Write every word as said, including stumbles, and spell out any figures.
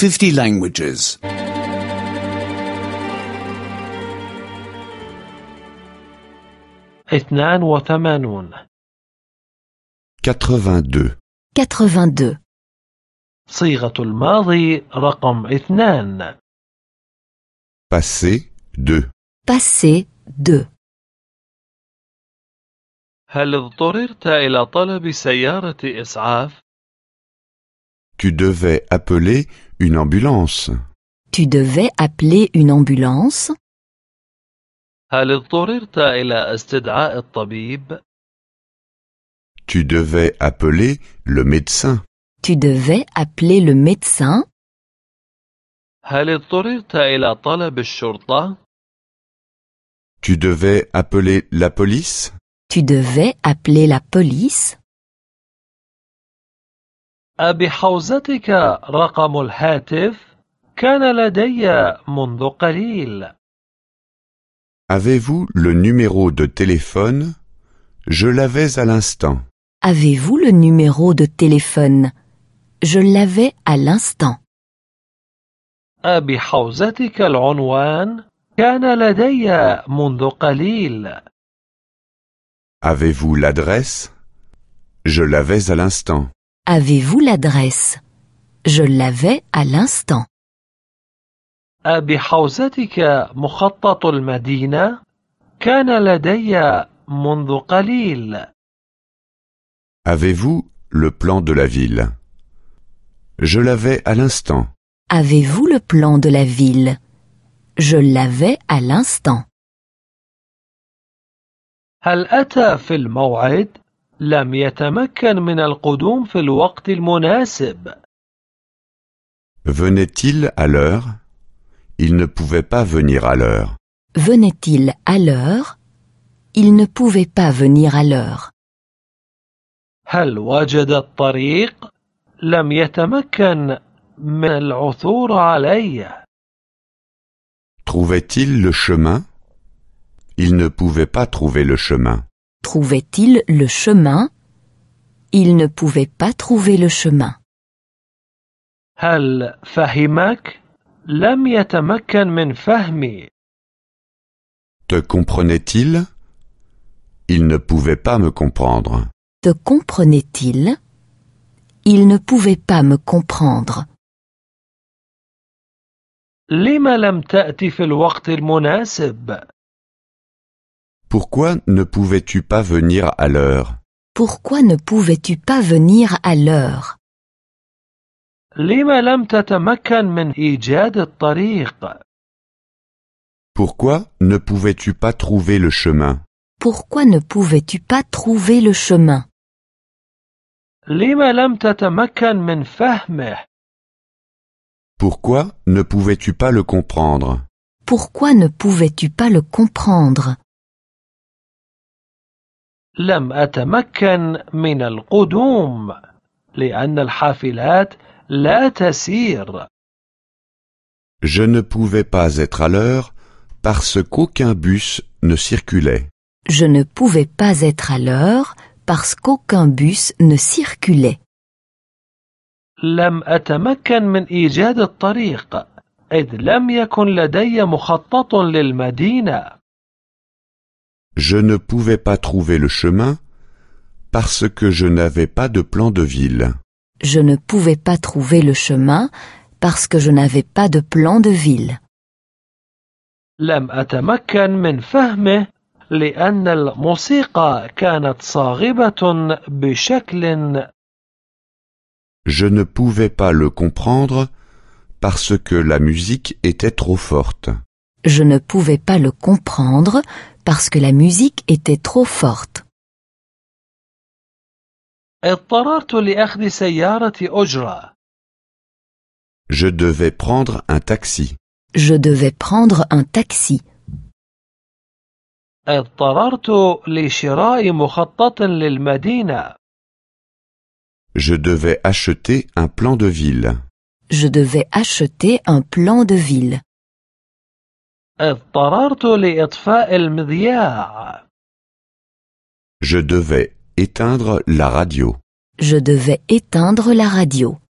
fifty languages. اثنان وثمانون quatre-vingt-deux. quatre-vingt-deux. صيغة الماضي رقم اثنان. Passé, deux. Passé, deux. هل اضطررت إلى طلب سيارة إسعاف؟ Tu devais appeler une ambulance. Tu devais appeler une ambulance. هل اضطررت إلى استدعاء الطبيب؟ Tu devais appeler le médecin. Tu devais appeler le médecin. هل اضطررت إلى طلب الشرطة؟ Tu devais appeler la police. Tu devais appeler la police. أبحوزتك رقم الهاتف؟ كان لدي منذ قليل. Avez-vous le numéro de téléphone? Je l'avais à l'instant. Avez-vous le numéro de téléphone? Je l'avais à l'instant. أبحوزتك العنوان؟ كان لدي منذ قليل. Avez-vous l'adresse? Je l'avais à l'instant. Avez-vous l'adresse? Je l'avais à l'instant. أبحوزتك مخطط المدينة؟ كان لدي منذ قليل. Avez-vous le plan de la ville? Je l'avais à l'instant. Avez-vous le plan de la ville? Je l'avais à l'instant. هل أتى في الموعد؟ لم يتمكن من القدوم في الوقت المناسب. Venait-il à l'heure? Il ne pouvait pas venir à l'heure. Venait-il à l'heure? Il ne pouvait pas venir à l'heure. هل وجد الطريق؟ لم يتمكن من العثور عليه. Trouvait-il le chemin? Il ne pouvait pas trouver le chemin. Trouvait-il le chemin? Il ne pouvait pas trouver le chemin. هل فهمك؟ لم يتمكن من فهمي. Te comprenait-il? Il ne pouvait pas me comprendre. Te comprenait-il? Il ne pouvait pas me comprendre. لم لم تأتي في الوقت المناسب؟ Pourquoi ne pouvais-tu pas venir à l'heure? Pourquoi ne pouvais-tu pas venir à l'heure? لم لم تتمكن من إيجاد الطريق؟ Pourquoi ne pouvais-tu pas trouver le chemin? Pourquoi ne pouvais-tu pas trouver le chemin? لم لم تتمكن من فهمه؟ Pourquoi ne pouvais-tu pas le comprendre? Pourquoi ne pouvais-tu pas le comprendre? لم أتمكن من القدوم لأن الحافلات لا تسير. Je ne pouvais pas être à l'heure parce qu'aucun bus ne circulait. Je ne pouvais pas être à l'heure parce qu'aucun bus ne circulait. لم أتمكن من إيجاد الطريق إذ لم يكن لدي مخطط للمدينة. Je ne pouvais pas trouver le chemin parce que je n'avais pas de plan de ville. Je ne pouvais pas trouver le chemin parce que je n'avais pas de plan de ville. لم أتمكن من فهمه لأن الموسيقى كانت صاخبة بشكل. Je ne pouvais pas le comprendre parce que la musique était trop forte. Je ne pouvais pas le comprendre parce que la musique était trop forte. اضطررت لأخذ سيارة أجرة. Je devais prendre un taxi. Je devais prendre un taxi. اضطررت لشراء مخطط للمدينة. Je devais acheter un plan de ville. Je devais acheter un plan de ville. اضطررت لإطفاء المذياع. Je devais éteindre la radio. Je devais éteindre la radio.